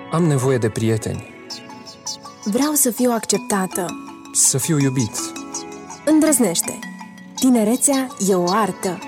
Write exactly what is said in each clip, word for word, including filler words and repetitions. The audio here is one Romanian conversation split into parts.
Am nevoie de prieteni. Vreau să fiu acceptată. Să fiu iubit. Îndrăznește. Tinerețea e o artă.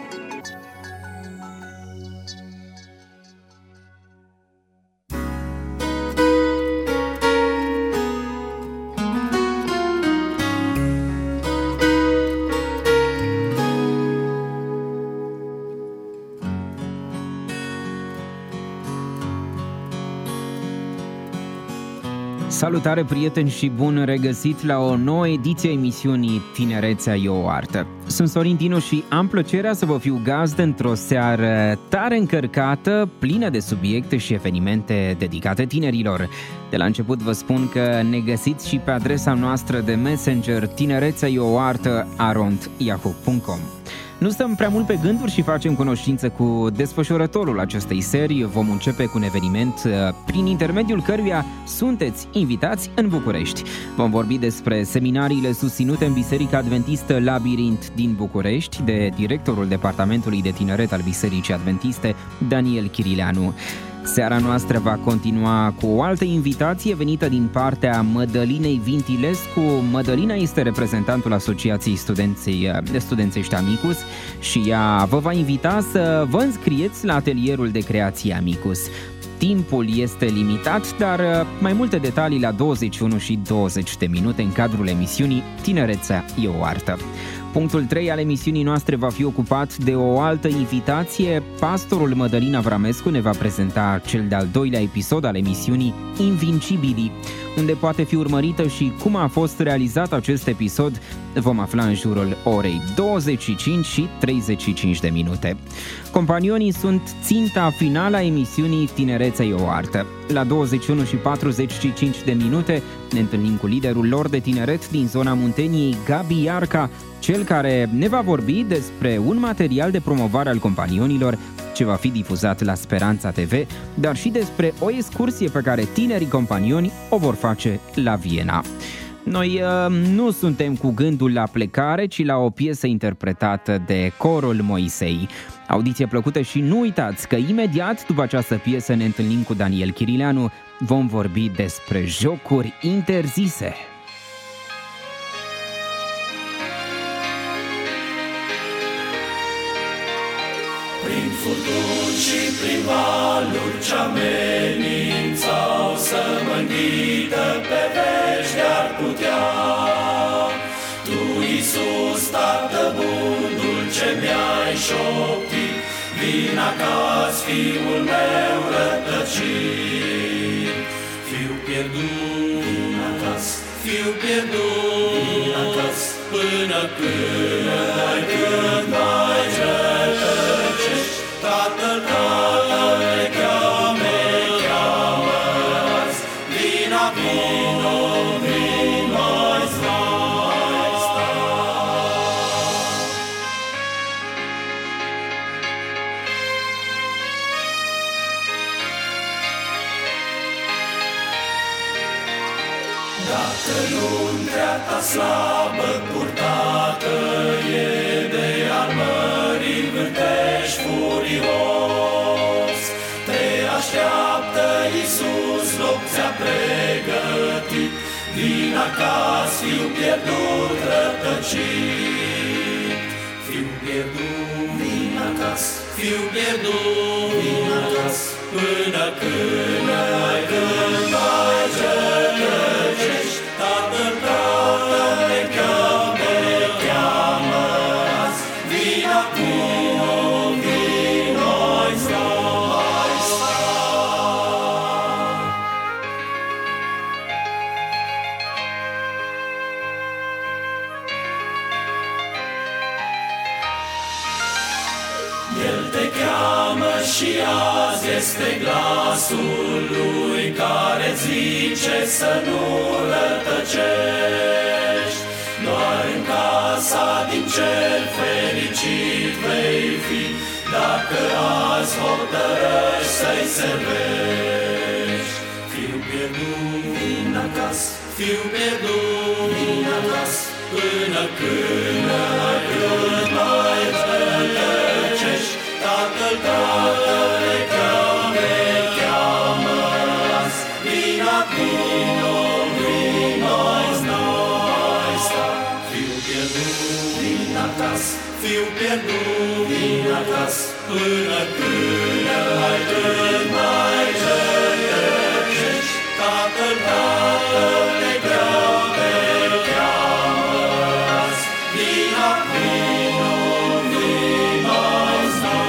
Salutare, prieteni, și bun regăsit la o nouă ediție a emisiunii Tinerețea e o artă. Sunt Sorin Dinu și am plăcerea să vă fiu gazdă într-o seară tare încărcată, plină de subiecte și evenimente dedicate tinerilor. De la început vă spun că ne găsiți și pe adresa noastră de Messenger tinerețea e o artă arond yahoo punct com. Nu stăm prea mult pe gânduri și facem cunoștință cu desfășurătorul acestei serii. Vom începe cu un eveniment prin intermediul căruia sunteți invitați în București. Vom vorbi despre seminariile susținute în Biserica Adventistă Labirint din București de directorul Departamentului de Tineret al Bisericii Adventiste, Daniel Chirileanu. Seara noastră va continua cu o altă invitație venită din partea Mădălinei Vintilescu. Mădălina este reprezentantul Asociației Studenței, Studențești Amicus și ea vă va invita să vă înscrieți la atelierul de creație Amicus. Timpul este limitat, dar mai multe detalii la douăzeci și unu și douăzeci de minute în cadrul emisiunii Tinerețea e o artă. Punctul trei al emisiunii noastre va fi ocupat de o altă invitație. Pastorul Mădălin Avramescu ne va prezenta cel de-al doilea episod al emisiunii Invincibilii, unde poate fi urmărită și cum a fost realizat acest episod. Vom afla în jurul orei douăzeci și cinci și treizeci și cinci de minute. Companionii sunt ținta finală a emisiunii Tinerețea e o artă. La douăzeci și unu și patruzeci și cinci de minute ne întâlnim cu liderul lor de tineret din zona Munteniei, Gabi Iarca, cel care ne va vorbi despre un material de promovare al companionilor ce va fi difuzat la Speranța T V, dar și despre o excursie pe care tinerii companioni o vor face la Viena. Noi uh, nu suntem cu gândul la plecare, ci la o piesă interpretată de Corul Moisei. Audiție plăcută și nu uitați că imediat după această piesă ne întâlnim cu Daniel Chirileanu. Vom vorbi despre jocuri interzise. Prin furtuni și prin valuri ce amenințau să mă înghită pe veci de-ar putea. Tu, Iisus, Tată bun, dulce mi-ai șoptit, vin acasă, Fiul meu rătăcit. Fiu pierdut, vin acasă, fiu pierdut, vin acasă, până când ai când mai rătăcești. Tatăl, Tatăl te cheamă, cheamă azi, vino, vino, vino, azi mai sta. Dacă luntrea ta slabă purtată e de al mării vârtești furios, te așteaptă Iisus, loc ți-a pregătit, vin acasă, fiu pierdut, rătăcit. Fiu pierdut, vin acasă, fiu pierdut, vin acasă, până când ai când mai rătăcești. Tatăl, Tatăl te cheamă, cheamă azi, vino, vino, vino, ai sta, ai sta. El te cheamă și azi este glasul lui care zice să nu rătăcești. Doar în casa din cel fericit vei fi, dacă azi hotărăști să-i servești. Fiu pierdut, vin acasă, fiu pierdut, vin acasă, până când ai când mai rătăcești. Tatăl, Tatăl te cheamă, cheamă azi, vino, vino, mai sta. Fiu pierdut, vin acasă, fiu pierdut, vin acasă, până când mai când mai rătăcești, Tatăl, Tatăl te cheamă, te cheamă azi. Vino, vino, vino, mai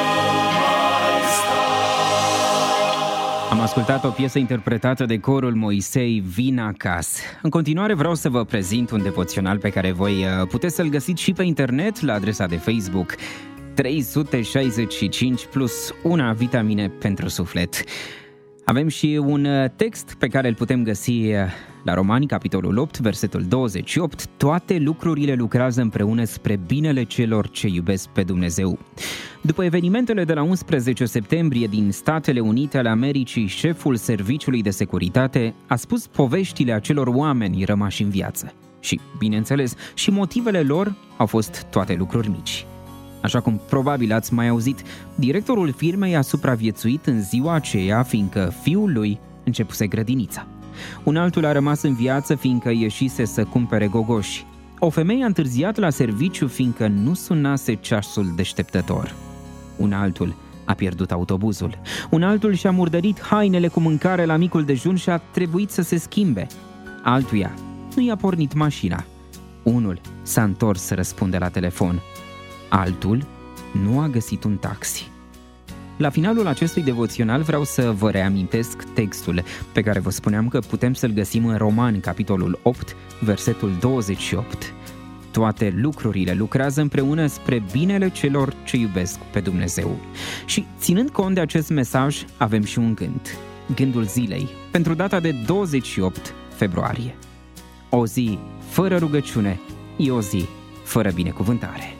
sta. Am ascultat o piesă interpretată de corul Moisei, Vin acasă. În continuare vreau să vă prezint un devoțional pe care voi puteți să-l găsiți și pe internet la adresa de Facebook trei sute șaizeci și cinci plus una vitamine pentru suflet. Avem și un text pe care îl putem găsi la Romani, capitolul opt, versetul douăzeci și opt. Toate lucrurile lucrează împreună spre binele celor ce iubesc pe Dumnezeu. După evenimentele de la unsprezece septembrie din Statele Unite ale Americii, șeful Serviciului de Securitate a spus poveștile acelor oameni rămași în viață. Și, bineînțeles, și motivele lor au fost toate lucruri mici. Așa cum probabil ați mai auzit, directorul firmei a supraviețuit în ziua aceea fiindcă fiul lui începuse grădinița. Un altul a rămas în viață fiindcă ieșise să cumpere gogoși. O femeie a întârziat la serviciu fiindcă nu sunase ceasul deșteptător. Un altul a pierdut autobuzul. Un altul și-a murdărit hainele cu mâncare la micul dejun și a trebuit să se schimbe. Altuia nu i-a pornit mașina. Unul s-a întors să răspunde la telefon. Altul nu a găsit un taxi. La finalul acestui devoțional vreau să vă reamintesc textul pe care vă spuneam că putem să-l găsim în Romani, capitolul opt, versetul douăzeci și opt. Toate lucrurile lucrează împreună spre binele celor ce iubesc pe Dumnezeu. Și ținând cont de acest mesaj, avem și un gând. Gândul zilei, pentru data de douăzeci și opt februarie. O zi fără rugăciune e o zi fără binecuvântare.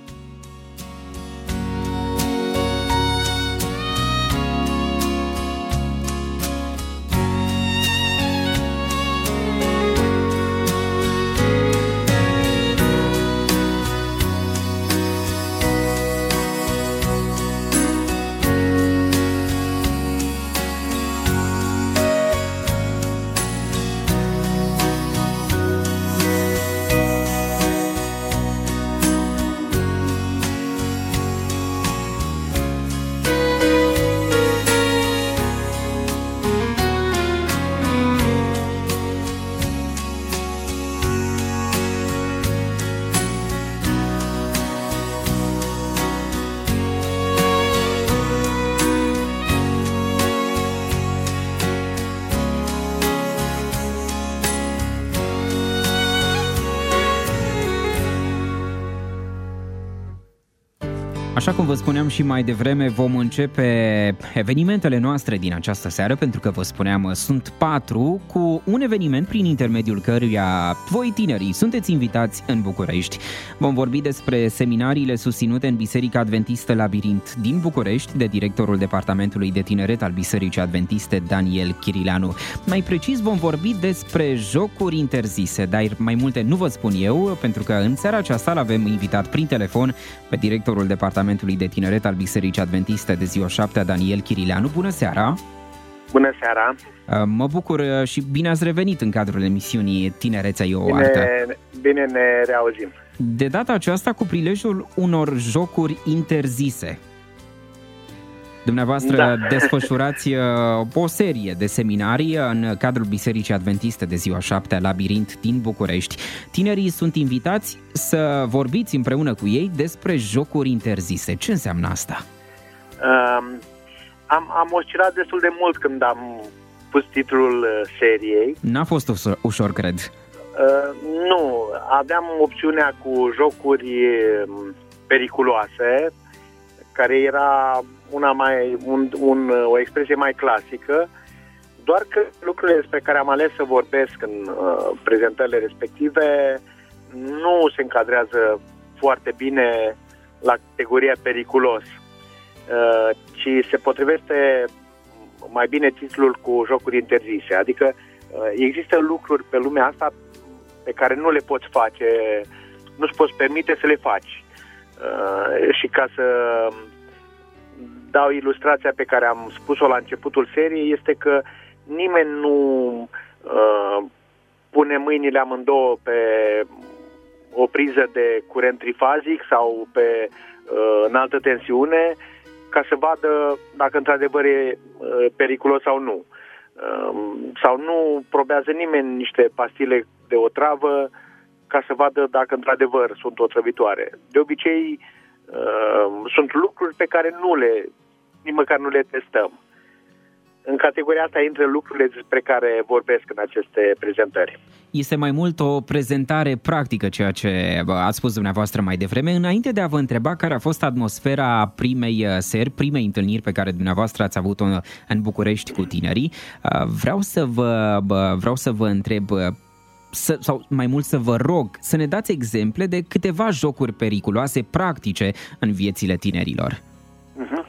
Așa cum vă spuneam și mai devreme, vom începe evenimentele noastre din această seară, pentru că vă spuneam, sunt patru, cu un eveniment prin intermediul căruia voi tinerii sunteți invitați în București. Vom vorbi despre seminariile susținute în Biserica Adventistă Labirint din București, de directorul Departamentului de Tineret al Bisericii Adventiste, Daniel Chirileanu. Mai precis vom vorbi despre jocuri interzise, dar mai multe nu vă spun eu, pentru că în seara aceasta l-avem invitat prin telefon pe directorul Departamentului de Tineret al Bisericii Adventiste de ziua șaptea, Daniel Chirileanu. Bună seara! Bună seara! Mă bucur și bine ați revenit în cadrul emisiunii Tinerețea e o artă. Bine, bine ne reauzim. De data aceasta cu prilejul unor jocuri interzise. Dumneavoastră da. desfășurați o serie de seminarii în cadrul Bisericii Adventiste de ziua șaptea, Labirint din București. Tinerii sunt invitați să vorbiți împreună cu ei despre jocuri interzise. Ce înseamnă asta? Um, am, am oscilat destul de mult când am pus titlul seriei. N-a fost ușor, ușor cred. Uh, nu, aveam opțiunea cu jocuri periculoase, care era una mai, un, un, o expresie mai clasică, doar că lucrurile despre care am ales să vorbesc în uh, prezentările respective nu se încadrează foarte bine la categoria periculos, uh, ci se potrivește mai bine titlul cu jocuri interzise. Adică uh, există lucruri pe lumea asta pe care nu le poți face, nu-ți poți permite să le faci. Uh, și ca să dau ilustrația pe care am spus-o la începutul seriei, este că nimeni nu uh, pune mâinile amândouă pe o priză de curent trifazic sau pe uh, înaltă tensiune ca să vadă dacă într-adevăr e uh, periculos sau nu. Uh, sau nu probează nimeni niște pastile de otravă ca să vadă dacă într-adevăr sunt otrăvitoare. De obicei uh, sunt lucruri pe care nu le, nici măcar nu le testăm. În categoria asta intră lucrurile despre care vorbesc în aceste prezentări. Este mai mult o prezentare practică, ceea ce ați spus dumneavoastră mai devreme. Înainte de a vă întreba care a fost atmosfera primei seri, primei întâlniri pe care dumneavoastră ați avut-o în București cu tinerii, vreau să vă, vreau să vă întreb, să, sau mai mult să vă rog, să ne dați exemple de câteva jocuri periculoase, practice în viețile tinerilor. Uh-huh.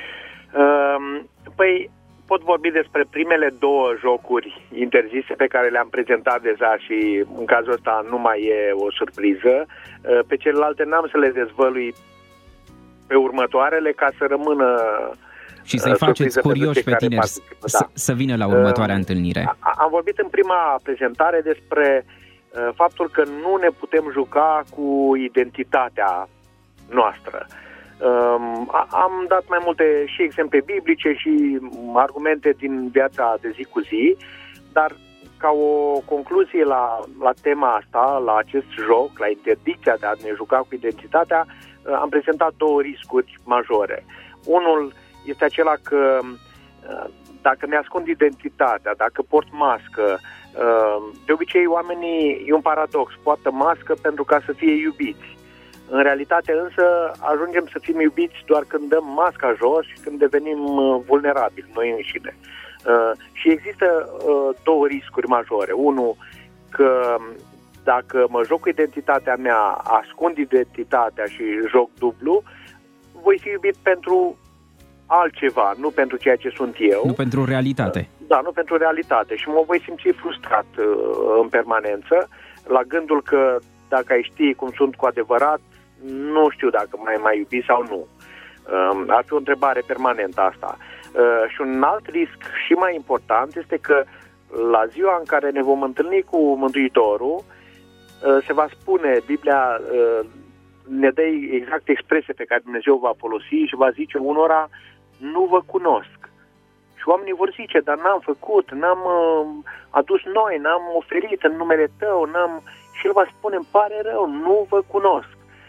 Uh, păi, pot vorbi despre primele două jocuri interzise pe care le-am prezentat deja și în cazul ăsta nu mai e o surpriză. Pe celelalte n-am să le dezvălui pe următoarele ca să rămână și să-i faceți curioși pe tineri să, da. să vină la următoarea uh, întâlnire. Am vorbit în prima prezentare despre uh, faptul că nu ne putem juca cu identitatea noastră. Um, am dat mai multe și exemple biblice și argumente din viața de zi cu zi, dar ca o concluzie la, la tema asta, la acest joc, la interdicția de a ne juca cu identitatea, uh, am prezentat două riscuri majore. Unul este acela că uh, dacă mi-ascund identitatea, dacă port mască, uh, de obicei oamenii, e un paradox, poartă mască pentru ca să fie iubiți. În realitate însă ajungem să fim iubiți doar când dăm masca jos și când devenim vulnerabili noi înșine. Uh, și există uh, două riscuri majore. Unul, că dacă mă joc cu identitatea mea, ascund identitatea și joc dublu, voi fi iubit pentru altceva, nu pentru ceea ce sunt eu. Nu pentru realitate. Uh, da, nu pentru realitate. Și mă voi simți frustrat uh, în permanență la gândul că dacă ai ști cum sunt cu adevărat, nu știu dacă mai mai iubi sau nu. Uh, ar fi o întrebare permanentă asta. Uh, și un alt risc și mai important este că la ziua în care ne vom întâlni cu Mântuitorul, uh, se va spune, Biblia uh, ne dă exact expresia pe care Dumnezeu va folosi și va zice unora, nu vă cunosc. Și oamenii vor zice, dar n-am făcut, n-am uh, adus noi, n-am oferit în numele tău, n-am... Și el va spune, îmi pare rău, nu vă cunosc.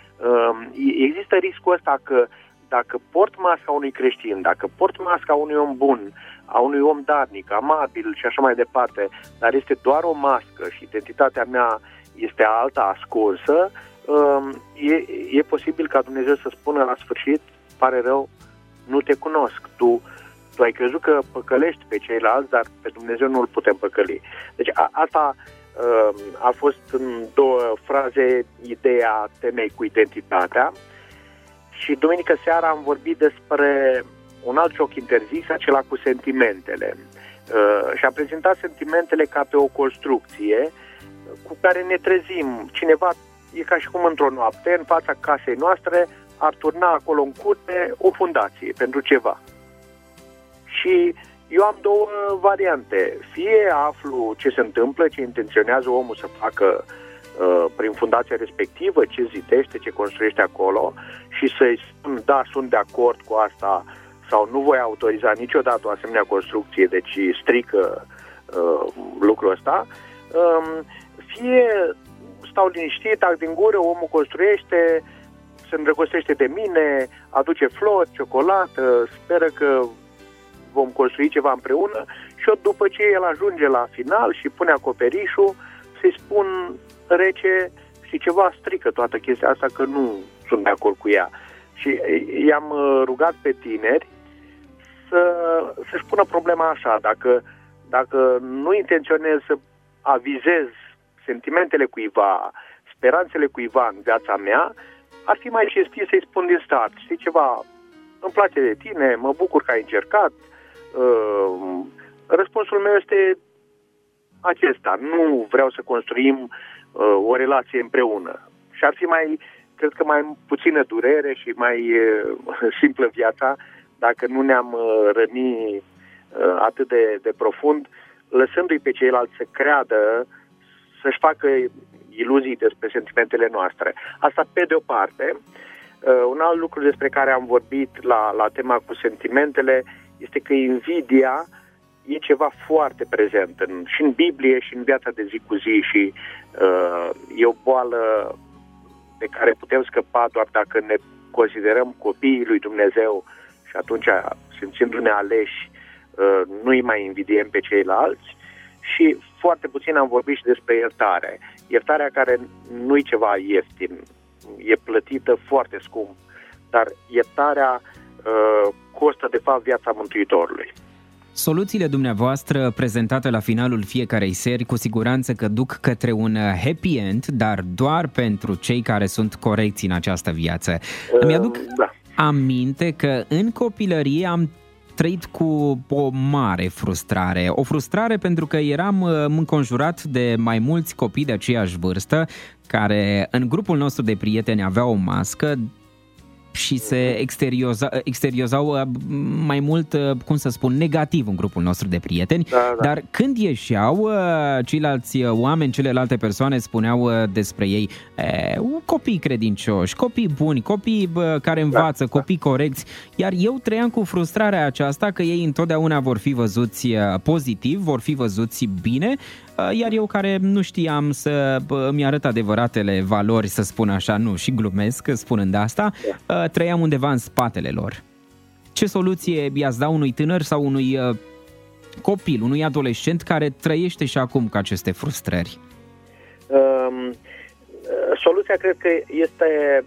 Există riscul ăsta că dacă port masca unui creștin, dacă port masca unui om bun, a unui om darnic, amabil și așa mai departe, dar este doar o mască și identitatea mea este alta, ascunsă, e, e posibil ca Dumnezeu să spună la sfârșit, pare rău, nu te cunosc, tu, tu ai crezut că păcălești pe ceilalți, dar pe Dumnezeu nu îl putem păcăli. Deci a, asta... a fost în două fraze ideea temei cu identitatea și duminică seara am vorbit despre un alt joc interzis, acela cu sentimentele. Și am prezentat sentimentele ca pe o construcție cu care ne trezim. Cineva e ca și cum într-o noapte, în fața casei noastre, ar turna acolo în curte o fundație pentru ceva. Și eu am două variante. Fie aflu ce se întâmplă, ce intenționează omul să facă uh, prin fundația respectivă, ce zidește, ce construiește acolo și să-i spun, da, sunt de acord cu asta sau nu voi autoriza niciodată o asemenea construcție, deci strică uh, lucrul ăsta. Um, fie stau liniștit, tac din gură, omul construiește, se îndrăgostește de mine, aduce flori, ciocolată, speră că vom construi ceva împreună și eu după ce el ajunge la final și pune acoperișul, să-i spun rece și ceva strică toată chestia asta că nu sunt de acord cu ea. Și i-am rugat pe tineri să, să-și pună problema așa, dacă, dacă nu intenționez să avizez sentimentele cuiva, speranțele cuiva în viața mea, ar fi mai cinstit să-i spun din start, știi ceva, îmi place de tine, mă bucur că ai încercat. Uh, răspunsul meu este acesta. Nu vreau să construim uh, o relație împreună. Și ar fi mai, cred că mai puțină durere și mai uh, simplă viața dacă nu ne-am uh, răni uh, atât de, de profund lăsându-i pe ceilalți să creadă, să-și facă iluzii despre sentimentele noastre. Asta pe de o parte. Uh, un alt lucru despre care am vorbit la, la tema cu sentimentele este că invidia e ceva foarte prezent în, și în Biblie și în viața de zi cu zi și uh, e o boală de care putem scăpa doar dacă ne considerăm copiii lui Dumnezeu și atunci, simțindu-ne aleși, uh, nu-i mai invidiem pe ceilalți. Și foarte puțin am vorbit și despre iertare. Iertarea care nu-i ceva ieftin, e plătită foarte scump, dar iertarea uh, costă de fapt viața Mântuitorului. Soluțiile dumneavoastră prezentate la finalul fiecarei seri cu siguranță că duc către un happy end, dar doar pentru cei care sunt corecți în această viață. Uh, Îmi aduc da. aminte că în copilărie am trăit cu o mare frustrare. O frustrare pentru că eram înconjurat de mai mulți copii de aceeași vârstă care în grupul nostru de prieteni aveau o mască și se exterioza, exteriozau mai mult, cum să spun, negativ în grupul nostru de prieteni, da, da. Dar când ieșeau, ceilalți oameni, celelalte persoane spuneau despre ei e, copii credincioși, copii buni, copii care învață, da, copii corecți, iar eu trăiam cu frustrarea aceasta că ei întotdeauna vor fi văzuți pozitiv, vor fi văzuți bine, iar eu care nu știam să îmi arăt adevăratele valori, să spun așa, nu, și glumesc spunând asta, trăiam undeva în spatele lor. Ce soluție i-ați da unui tânăr sau unui copil, unui adolescent care trăiește și acum cu aceste frustrări? Um, soluția cred că este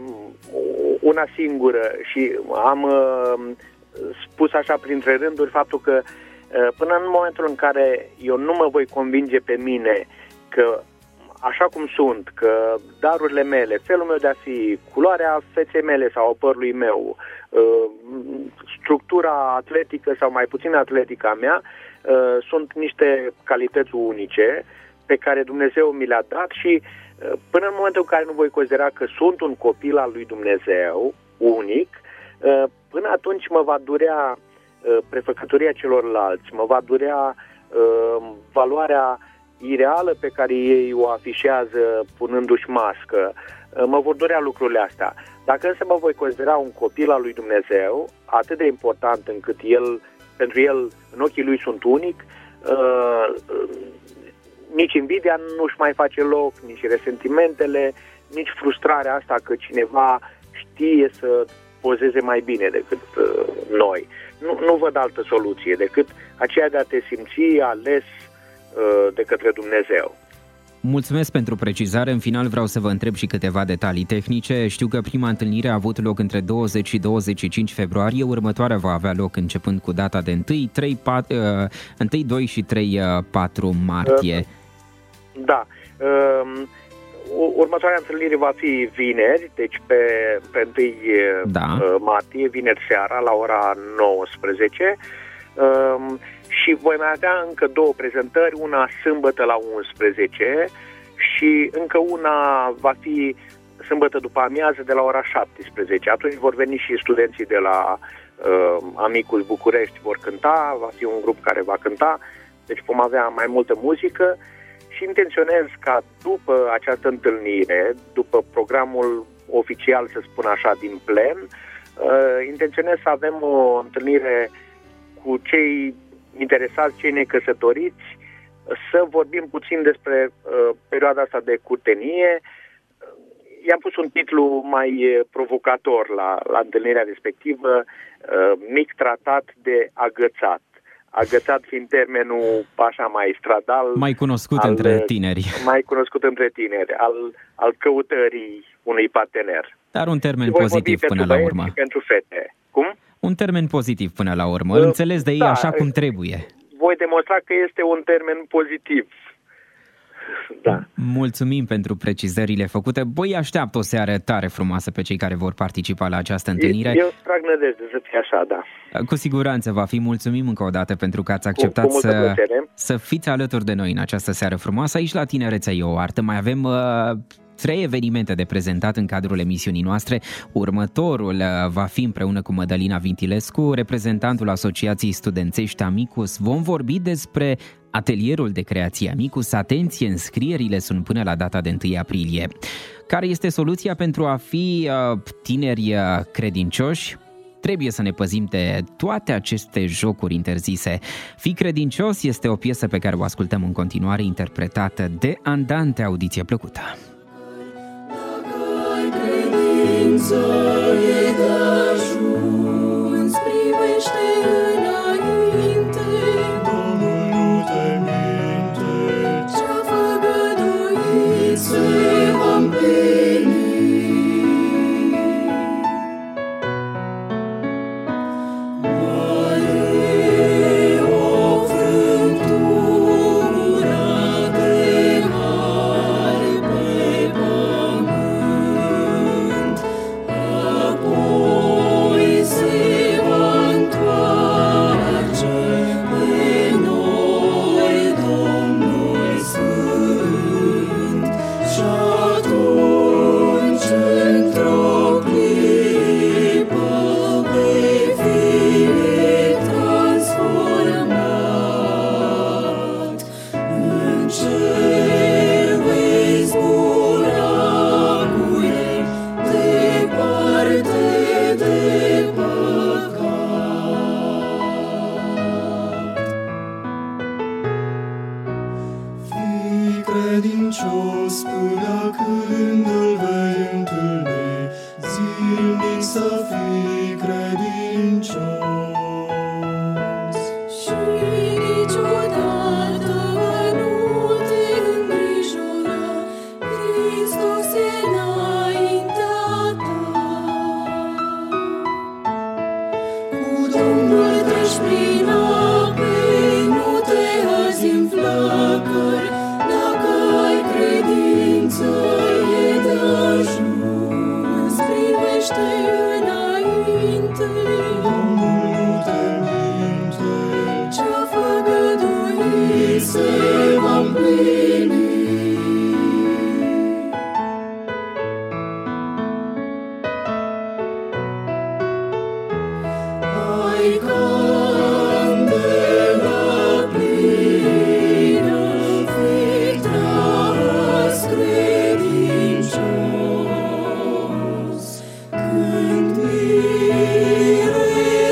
una singură și am uh, spus așa printre rânduri faptul că până în momentul în care eu nu mă voi convinge pe mine că așa cum sunt, că darurile mele, felul meu de a fi, culoarea feței mele sau a părului meu, structura atletică sau mai puțin atletică a mea, sunt niște calități unice pe care Dumnezeu mi le-a dat și până în momentul în care nu voi considera că sunt un copil al lui Dumnezeu, unic, până atunci mă va durea prefăcătoria celorlalți, mă va durea uh, valoarea ireală pe care ei o afișează punându-și mască, uh, mă vor durea lucrurile astea. Dacă însă mă voi considera un copil al lui Dumnezeu, atât de important încât el, pentru el, în ochii lui sunt unic, uh, nici invidia nu-și mai face loc, nici resentimentele, nici frustrarea asta că cineva știe să pozeze mai bine decât uh, noi. Nu, nu văd altă soluție decât aceea de a te simți ales uh, de către Dumnezeu. Mulțumesc pentru precizare. În final vreau să vă întreb și câteva detalii tehnice. Știu că prima întâlnire a avut loc între douăzeci și douăzeci și cinci februarie, următoarea va avea loc începând cu data de unu, trei, patru, unu, doi și trei, patru martie. Uh, da. Uh, Următoarea întâlnire va fi vineri, deci pe, pe unu da. martie, vineri seara, la ora nouăsprezece. Um, și voi mai avea încă două prezentări, una sâmbătă la unsprezece și încă una va fi sâmbătă după amiază de la ora șaptesprezece. Atunci vor veni și studenții de la uh, Amicus București, vor cânta, va fi un grup care va cânta, deci vom avea mai multă muzică. Și intenționez ca după această întâlnire, după programul oficial, să spun așa, din plen, uh, intenționez să avem o întâlnire cu cei interesați, cei necăsătoriți, să vorbim puțin despre uh, perioada asta de curtenie. I-am pus un titlu mai provocator la, la întâlnirea respectivă, uh, mic tratat de agățat. Agățat fiind termenul așa mai stradal. Mai cunoscut al, între tineri. Mai cunoscut între tineri, al, al căutării unui partener. Dar un termen pozitiv până la urmă. Pentru fete. Cum? Un termen pozitiv până la urmă. Îl înțeles de ei da, așa cum trebuie. Voi demonstra că este un termen pozitiv. Da. Mulțumim pentru precizările făcute. Voi așteaptă o seară tare frumoasă pe cei care vor participa la această întâlnire. Eu trag nădejde să fie așa, da. Cu siguranță va fi. Mulțumim încă o dată pentru că ați acceptat cu, cu să, să fiți alături de noi în această seară frumoasă. Aici la Tinerețea e o artă. Mai avem uh, trei evenimente de prezentat în cadrul emisiunii noastre. Următorul uh, va fi împreună cu Mădălina Vintilescu, reprezentantul Asociației Studențești Amicus. Vom vorbi despre atelierul de creație Amicus. Atenție, înscrierile sunt până la data de întâi aprilie. Care este soluția pentru a fi uh, tineri uh, credincioși? Trebuie să ne păzim de toate aceste jocuri interzise. Fii credincios este o piesă pe care o ascultăm în continuare, interpretată de Andante. Audiție plăcută! Dacă ai credință, e de ajuns, privește înainte. Domnul nu te minte, ce-a făgăduit se va împlini. Credincios până când îl vei întâlni, zilnic să fii credincios. Și niciodată nu te îngrijora, Hristos e înaintea ta. Cu Domnul treci prin ape, nu te azi în flăcări. E de ajuns, privește înainte. Domnul nu te minte, ce-a făgăduit se va împlini. Ai candela plină, fii tras credincios. Când mirele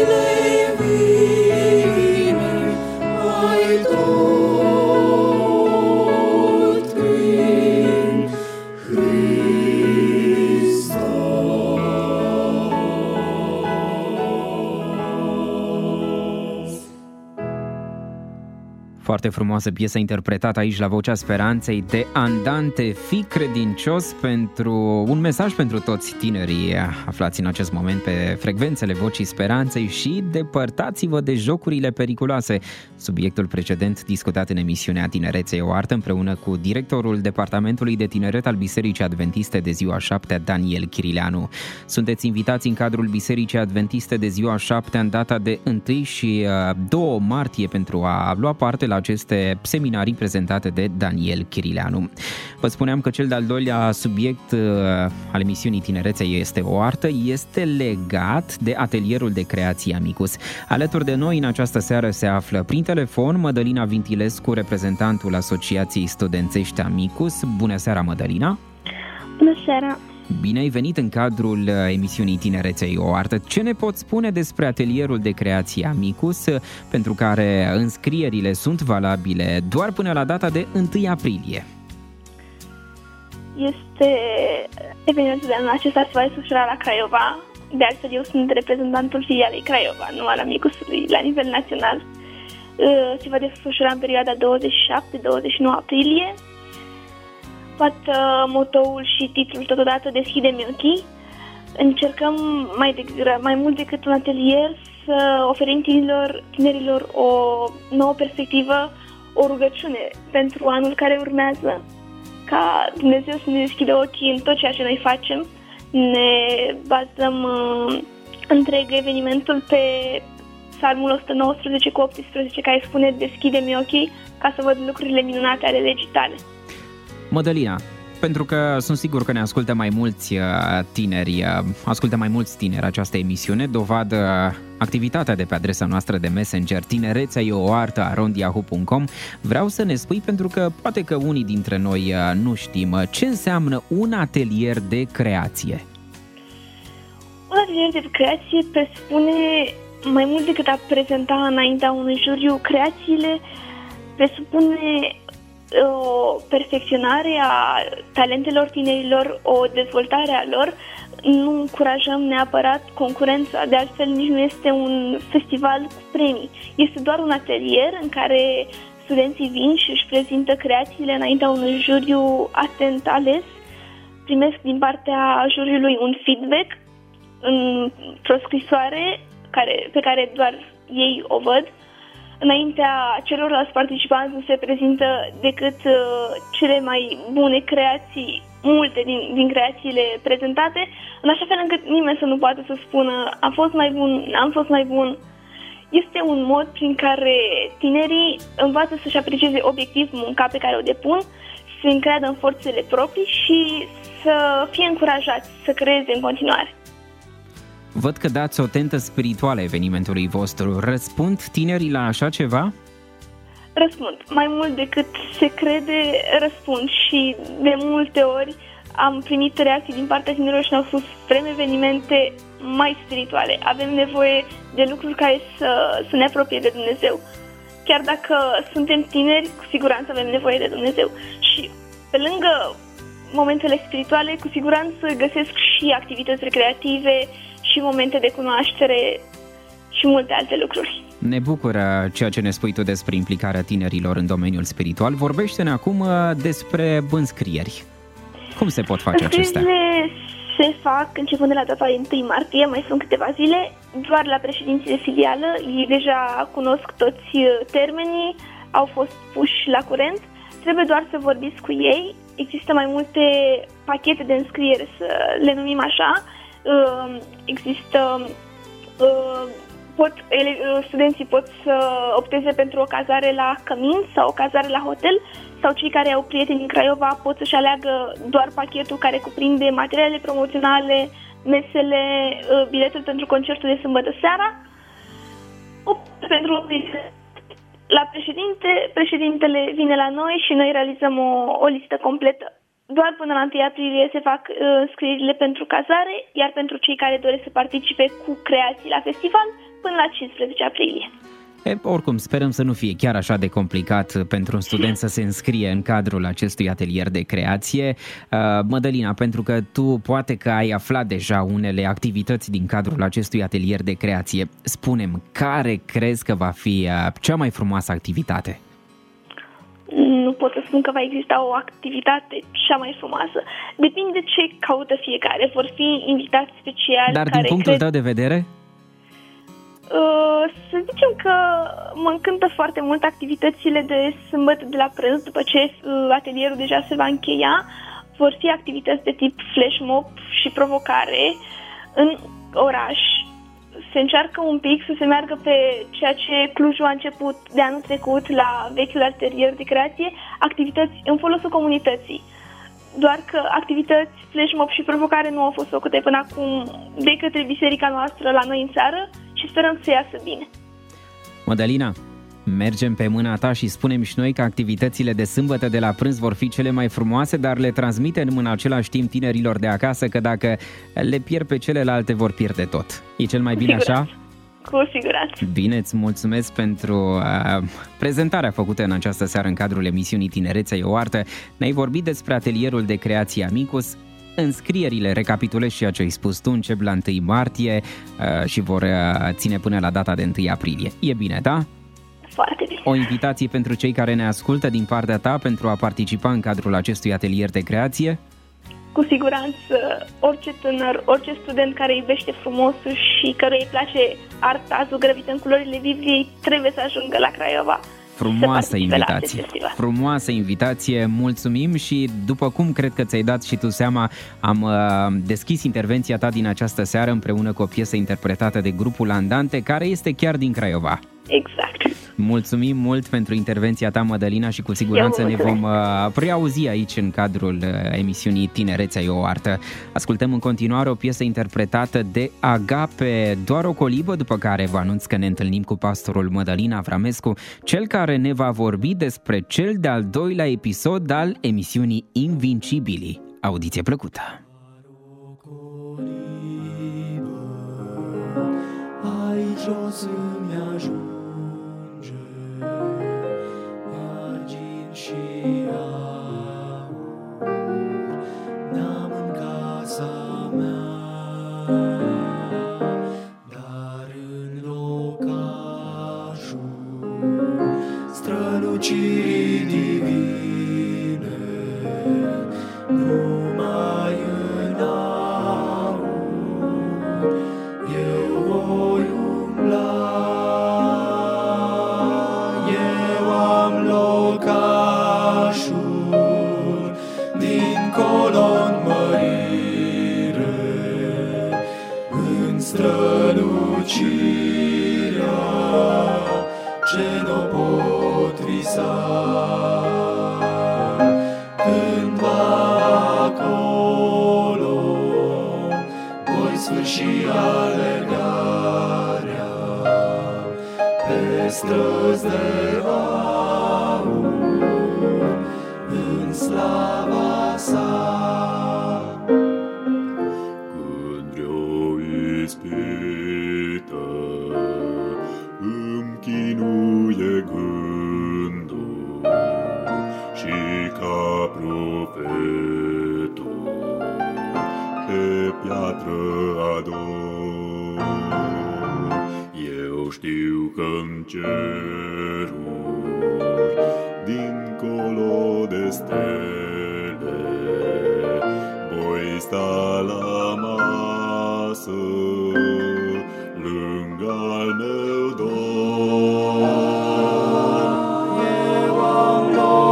vine, ai tot prin Hristos. Foarte frumoasă piesă interpretată aici la Vocea Speranței de Andante. Fii credincios, pentru un mesaj pentru toți tinerii aflați în acest moment pe frecvențele Vocii Speranței și depărtați-vă de jocurile periculoase. Subiectul precedent discutat în emisiunea Tinerețe o Artă împreună cu directorul Departamentului de Tineret al Bisericii Adventiste de Ziua Șaptea, Daniel Chirileanu. Sunteți invitați în cadrul Bisericii Adventiste de Ziua Șaptea în data de întâi și doi martie pentru a lua parte la aceste seminarii prezentate de Daniel Chirileanu. Vă spuneam că cel de-al doilea subiect al emisiunii Tinereței este o artă, este legat de atelierul de creație Amicus. Alături de noi în această seară se află prin telefon Mădălina Vintilescu, reprezentantul Asociației Studențești Amicus. Bună seara, Mădălina! Bună seara! Bine ai venit în cadrul emisiunii Tinereței o Artă. Ce ne poți spune despre atelierul de creație Amicus, pentru care înscrierile sunt valabile doar până la data de întâi aprilie? Este evenimentul de anul acesta se va desfășura la Craiova. De altfel, eu sunt reprezentantul filialei Craiova, nu al Amicusului, la nivel național. Se va desfășura în perioada douăzeci și șapte douăzeci și nouă aprilie. Poate motoul și titlul totodată Deschide-mi ochii. Încercăm mai, de, mai mult decât un atelier să oferim tinerilor, tinerilor o nouă perspectivă, o rugăciune pentru anul care urmează, ca Dumnezeu să ne deschidă ochii în tot ceea ce noi facem. Ne bazăm uh, întreg evenimentul pe Psalmul o sută nouăsprezece cu optsprezece, care spune: deschide-mi ochii ca să văd lucrurile minunate ale legii tale. Mădălina, pentru că sunt sigur că ne ascultă mai mulți tineri, ascultă mai mulți tineri această emisiune, dovadă activitatea de pe adresa noastră de Messenger, tinerețea e o artă, arond yahoo punct com. Vreau să ne spui, pentru că poate că unii dintre noi nu știm, ce înseamnă un atelier de creație? Un atelier de creație presupune mai mult decât a prezenta înaintea unui juriu creațiile, presupune o perfecționare a talentelor tinerilor, o dezvoltare a lor. Nu încurajăm neapărat concurența, de altfel nici nu este un festival cu premii. Este doar un atelier în care studenții vin și își prezintă creațiile înaintea unui juriu atent ales, primesc din partea juriului un feedback într-o scrisoare care, pe care doar ei o văd. Înaintea celorlalți participanți nu se prezintă decât uh, cele mai bune creații, multe din, din creațiile prezentate, în așa fel încât nimeni să nu poată să spună am fost mai bun, n-am fost mai bun. Este un mod prin care tinerii învață să-și aprecieze obiectiv munca pe care o depun, să se încreadă în forțele proprii și să fie încurajați să creeze în continuare. Văd că dați o tentă spirituală evenimentului vostru. Răspund tinerii la așa ceva? Răspund. Mai mult decât se crede, răspund și de multe ori am primit reacții din partea tinerilor și ne-au spus vrem evenimente mai spirituale. Avem nevoie de lucruri care să, să ne apropie de Dumnezeu. Chiar dacă suntem tineri, cu siguranță avem nevoie de Dumnezeu. Și pe lângă momentele spirituale, cu siguranță găsesc și activități recreative și momente de cunoaștere și multe alte lucruri. Ne bucură ceea ce ne spui tu despre implicarea tinerilor în domeniul spiritual. Vorbește-ne acum despre înscrieri. Cum se pot face acestea? Se fac începând de la data întâi martie, mai sunt câteva zile, doar la președinții de filială. Ei deja cunosc toți termenii, au fost puși la curent. Trebuie doar să vorbiți cu ei. Există mai multe pachete de înscriere, să le numim așa. Există, pot, studenții pot să opteze pentru o cazare la cămin sau o cazare la hotel, sau cei care au prieteni din Craiova pot să-și aleagă doar pachetul care cuprinde materiale promoționale, mesele, biletul pentru concertul de sâmbătă seara. Pentru la președinte, președintele vine la noi și noi realizăm o, o listă completă. Doar până la întâi aprilie se fac uh, scrierile pentru cazare, iar pentru cei care doresc să participe cu creații la festival, până la cincisprezece aprilie. E, oricum, sperăm să nu fie chiar așa de complicat pentru un student să se înscrie în cadrul acestui atelier de creație. Uh, Mădălina, pentru că tu poate că ai aflat deja unele activități din cadrul acestui atelier de creație, spune-mi, care crezi că va fi uh, cea mai frumoasă activitate? Nu pot să spun că va exista o activitate cea mai frumoasă. Depinde de ce caută fiecare. Vor fi invitați speciali. Dar care din punctul cred... tău de vedere? Uh, să zicem că mă încântă foarte mult activitățile de sâmbătă de la prânz, după ce uh, atelierul deja se va încheia. Vor fi activități de tip flash mob și provocare în oraș. Se încearcă un pic să se meargă pe ceea ce Clujul a început de anul trecut la vechiul atelier de creație, activități în folosul comunității. Doar că activități flash mob și provocare nu au fost făcute până acum de către biserica noastră la noi în țară și sperăm să iasă bine. Mădălina, mergem pe mâna ta și spunem și noi că activitățile de sâmbătă de la prânz vor fi cele mai frumoase, dar le transmitem în același timp tinerilor de acasă că dacă le pierd pe celelalte vor pierde tot. E cel mai bine așa? Cu siguranță. Bine, îți mulțumesc pentru uh, prezentarea făcută în această seară în cadrul emisiunii Tinerețea e o artă. Ne-ai vorbit despre atelierul de creație Amicus. Înscrierile, recapitulez și ce ai spus tu, încep la întâi martie uh, și vor uh, ține până la data de întâi aprilie. E bine, da? Foarte bine. O invitație pentru cei care ne ascultă din partea ta pentru a participa în cadrul acestui atelier de creație? Cu siguranță, orice tânăr, orice student care iubește frumosul și căruia îi place arta zugrăvită în culorile Bibliei, trebuie să ajungă la Craiova. Frumoasă invitație, frumoasă invitație, mulțumim și după cum cred că ți-ai dat și tu seama, am uh, deschis intervenția ta din această seară împreună cu o piesă interpretată de grupul Andante, care este chiar din Craiova. Exact. Mulțumim mult pentru intervenția ta, Mădălina, și cu siguranță ne vom preauzi aici în cadrul emisiunii Tinerețea e o artă. Ascultăm în continuare o piesă interpretată de Agape, Doar o colibă, după care vă anunț că ne întâlnim cu pastorul Mădălina Avramescu, cel care ne va vorbi despre cel de-al doilea episod al emisiunii Invincibilii. Audiție plăcută! Jos îmi ajunge argint și aur, n-am în casa mea, dar în locașul strălucirii divine, numai în aur eu voi eu am locașul dincolo-n mărire, în strălucirea ce n-o pot visa. Cândva acolo voi sfârși alergarea pe străzi de aur, în slava sa. Când vreo ispită îmi chinuie gândul și ca profetul pe piatră ador, eu știu că-n ceruri, dincolo de stele, voi sta la masă lângă al meu dor. Eu am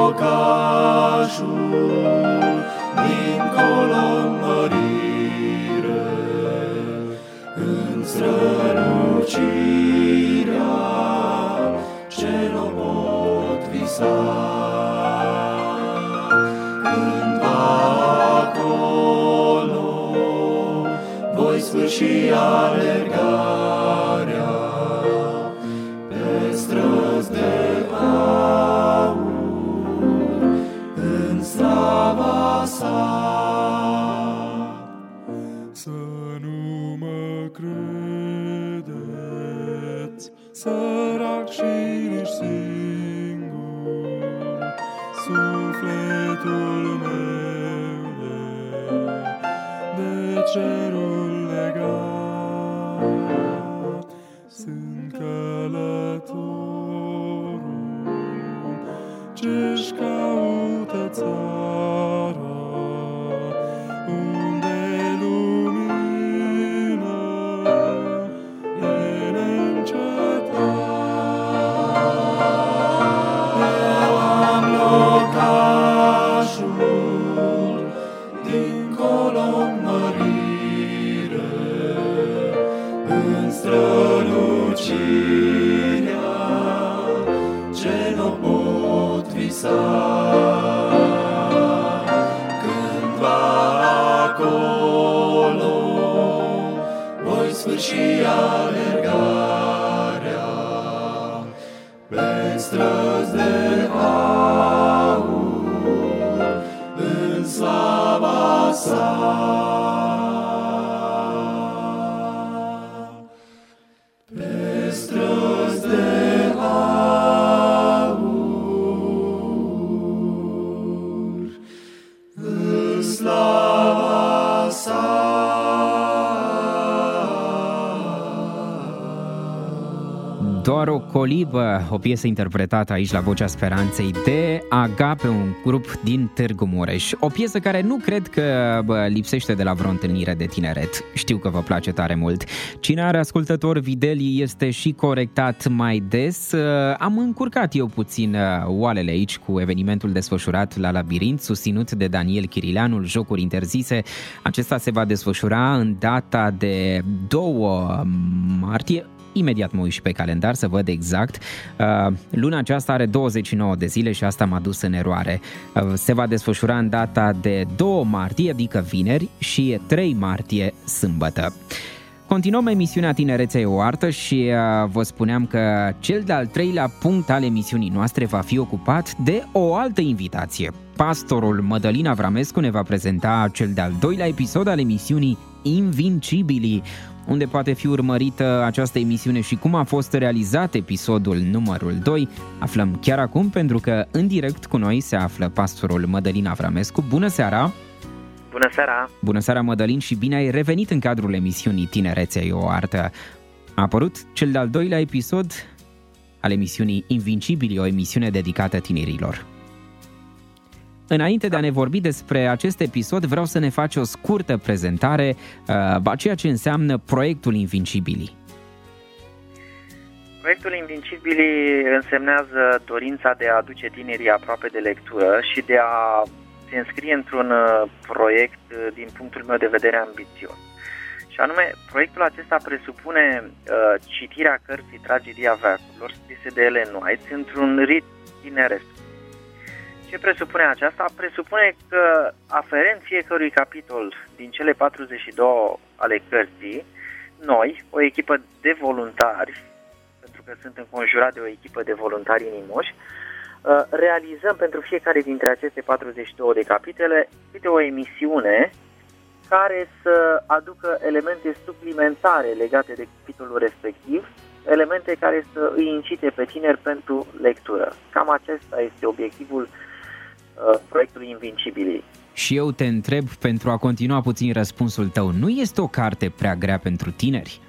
locașul dincolo-n mărire, în strălucirea ce n-o pot visa. Cândva acolo voi sfârși alergarea pe străzi de aur, în slava sa. Să nu mă credeți sărac și nici singur, sufletul meu de cerul legat. Sunt călătorul ce-și caută țara, unde lumină e neîncetat. Eu am locașul dincolo-n mărire, în strălucirea ce n-o pot visa. Cândva acolo voi sfârși alergarea pe străzi de aur, în slava sa. Pe străzi de aur, în slava sa. Doar o colibă, o piesă interpretată aici la Vocea Speranței de Agape, un grup din Târgu Mureș. O piesă care nu cred că bă, lipsește de la vreo întâlnire de tineret. Știu că vă place tare mult. Cine are ascultător Videli este și corectat mai des. Am încurcat eu puțin oalele aici cu evenimentul desfășurat la Labirint, susținut de Daniel Chirileanul, Jocuri Interzise. Acesta se va desfășura în data de doi martie, imediat mă uit și pe calendar să văd exact. Luna aceasta are douăzeci și nouă de zile și asta m-a dus în eroare. Se va desfășura în data de doi martie, adică vineri, și trei martie, sâmbătă. Continuăm emisiunea Tinerețea e o artă și uh, vă spuneam că cel de-al treilea punct al emisiunii noastre va fi ocupat de o altă invitație. Pastorul Mădălin Avramescu ne va prezenta cel de-al doilea episod al emisiunii Invincibilii, unde poate fi urmărită această emisiune și cum a fost realizat episodul numărul doi. Aflăm chiar acum, pentru că în direct cu noi se află pastorul Mădălin Avramescu. Bună seara! Bună seara! Bună seara, Mădălin, și bine ai revenit în cadrul emisiunii Tinerețea e o artă. A apărut cel de-al doilea episod al emisiunii Invincibilii, o emisiune dedicată tinerilor. Înainte de a ne vorbi despre acest episod, vreau să ne faci o scurtă prezentare a ceea ce înseamnă proiectul Invincibilii. Proiectul Invincibilii însemnează dorința de a aduce tinerii aproape de lectură și de a se înscrie într-un proiect, din punctul meu de vedere, ambițios. Și anume, proiectul acesta presupune uh, citirea cărții Tragedia veacurilor, scrise de Ellen White, într-un ritm tineresc. Ce presupune aceasta? Presupune că, aferent fiecărui capitol din cele patruzeci și doi ale cărții, noi, o echipă de voluntari, pentru că sunt înconjurat de o echipă de voluntari inimoși, realizăm pentru fiecare dintre aceste patruzeci și doi de capitole câte o emisiune care să aducă elemente suplimentare legate de capitolul respectiv, elemente care să îi incite pe tineri pentru lectură. Cam acesta este obiectivul uh, proiectului Invincibilii. Și eu te întreb, pentru a continua puțin răspunsul tău, nu este o carte prea grea pentru tineri?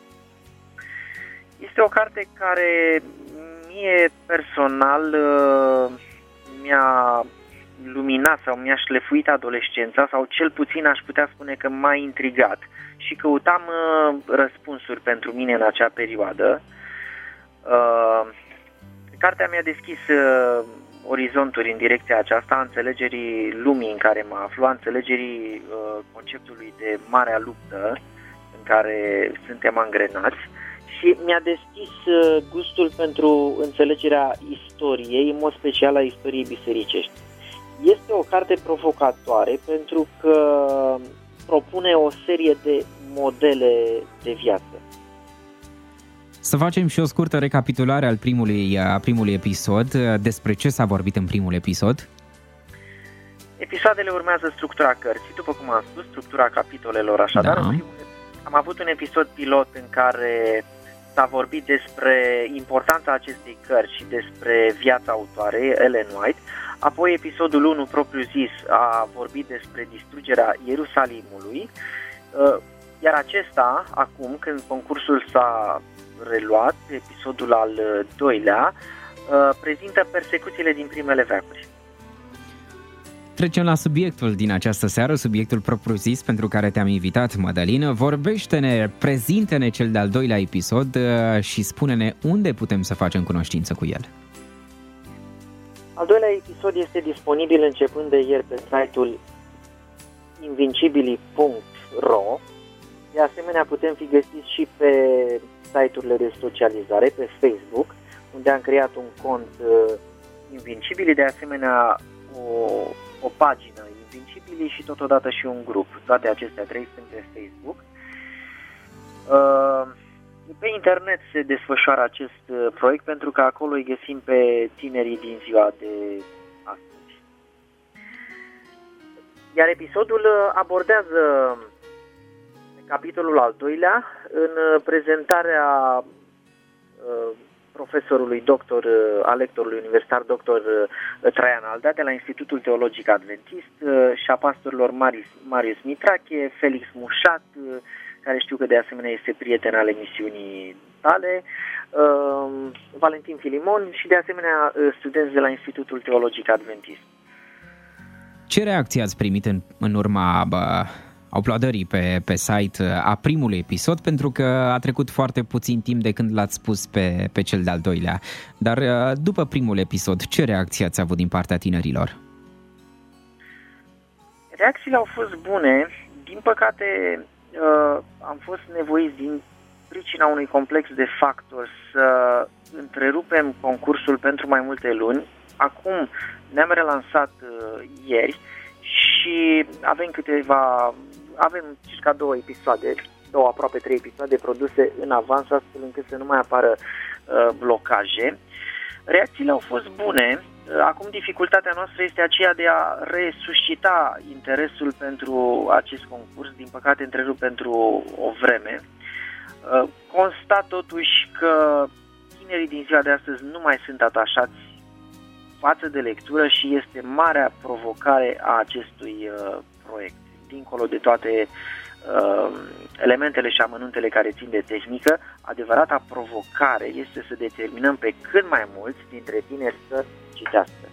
Este o carte care mie personal uh, mi-a luminat sau mi-a șlefuit adolescența, sau cel puțin aș putea spune că m-a intrigat și căutam uh, răspunsuri pentru mine în acea perioadă. Uh, cartea mi-a deschis uh, orizonturi în direcția aceasta, a înțelegerii lumii în care mă aflu, a înțelegerii uh, conceptului de marea luptă în care suntem angrenați. Și mi-a deschis gustul pentru înțelegerea istoriei, în mod special a istoriei bisericești. Este o carte provocatoare pentru că propune o serie de modele de viață. Să facem și o scurtă recapitulare al primului, a primului episod. Despre ce s-a vorbit în primul episod? Episoadele urmează structura cărții, după cum am spus, structura capitolelor, așadar. Da. Am avut un episod pilot în care s-a vorbit despre importanța acestei cărți și despre viața autoarei, Ellen White. Apoi episodul unu, propriu zis, a vorbit despre distrugerea Ierusalimului. Iar acesta, acum, când concursul s-a reluat, episodul al doilea, prezintă persecuțiile din primele veacuri. Trecem la subiectul din această seară, subiectul propriu-zis pentru care te-am invitat, Mădălin. Vorbește-ne, prezintă-ne cel de-al doilea episod și spune-ne unde putem să facem cunoștință cu el. Al doilea episod este disponibil începând de ieri pe site-ul invincibilii punct ro. De asemenea, putem fi găsiți și pe site-urile de socializare, pe Facebook, unde am creat un cont Invincibilii, de asemenea o, o pagină Invincibilii și totodată și un grup. Toate acestea trei sunt pe Facebook. Pe internet se desfășoară acest proiect pentru că acolo îi găsim pe tinerii din ziua de astăzi. Iar episodul abordează capitolul al doilea în prezentarea profesorului doctor, al lectorului universitar doctor Traian Aldea de la Institutul Teologic Adventist și a pastorilor Marius, Marius Mitrache, Felix Mușat, care știu că de asemenea este prieten al emisiunii tale, Valentin Filimon și de asemenea studenți de la Institutul Teologic Adventist. Ce reacții ați primit în, în urma bă, uploadării pe, pe site a primului episod, pentru că a trecut foarte puțin timp de când l-ați spus pe, pe cel de-al doilea. Dar după primul episod, ce reacții ați avut din partea tinerilor? Reacțiile au fost bune. Din păcate, am fost nevoiți din pricina unui complex de factori să întrerupem concursul pentru mai multe luni. Acum ne-am relansat uh, ieri și avem câteva, avem circa două episoade, două aproape trei episoade produse în avans, astfel încât să nu mai apară uh, blocaje. Reacțiile au fost bune. Acum dificultatea noastră este aceea de a resuscita interesul pentru acest concurs, din păcate întrerupt pentru o vreme. Constat totuși că tinerii din ziua de astăzi nu mai sunt atașați față de lectură și este marea provocare a acestui proiect. Dincolo de toate uh, elementele și amănuntele care țin de tehnică, adevărata provocare este să determinăm pe cât mai mulți dintre tineri să citească.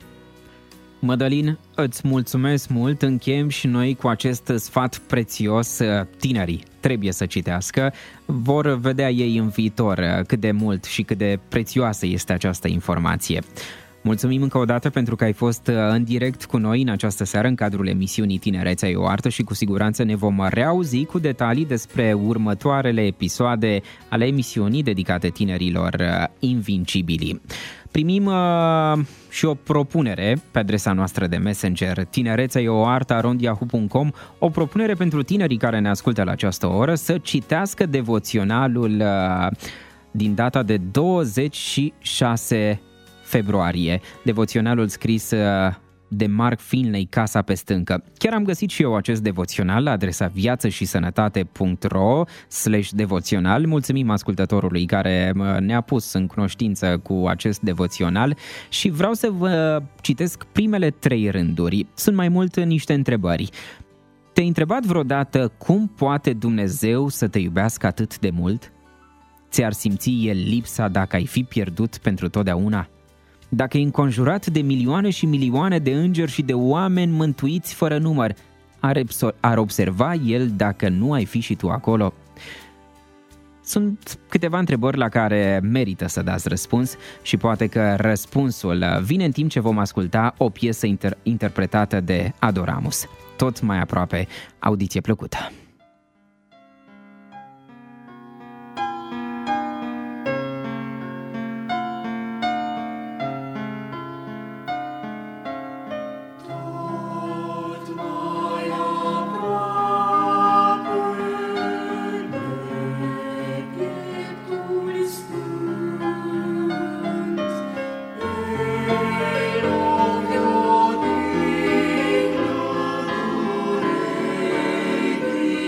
Mădălin, îți mulțumesc mult, încheiem și noi cu acest sfat prețios. Tinerii trebuie să citească, vor vedea ei în viitor cât de mult și cât de prețioasă este această informație. Mulțumim încă o dată pentru că ai fost în direct cu noi în această seară în cadrul emisiunii Tinerețea e o artă și cu siguranță ne vom reauzi cu detalii despre următoarele episoade ale emisiunii dedicate tinerilor invincibili. Primim uh, și o propunere pe adresa noastră de Messenger tinerețea e o artă arond yahoo punct com, o propunere pentru tinerii care ne ascultă la această oră să citească devoționalul uh, din data de douăzeci și șase februarie, devoționalul scris de Mark Finley, Casa pe stâncă. Chiar am găsit și eu acest devoțional la adresa viață și sănătate punct ro slash devoțional. Mulțumim ascultătorului care ne-a pus în cunoștință cu acest devoțional și vreau să vă citesc primele trei rânduri. Sunt mai mult niște întrebări. Te-ai întrebat vreodată cum poate Dumnezeu să te iubească atât de mult? Ți-ar simți El lipsa dacă ai fi pierdut pentru totdeauna? Dacă e înconjurat de milioane și milioane de îngeri și de oameni mântuiți fără număr, ar observa El dacă nu ai fi și tu acolo? Sunt câteva întrebări la care merită să dați răspuns și poate că răspunsul vine în timp ce vom asculta o piesă inter- interpretată de Adoramus. Tot mai aproape, audiție plăcută! Thank you.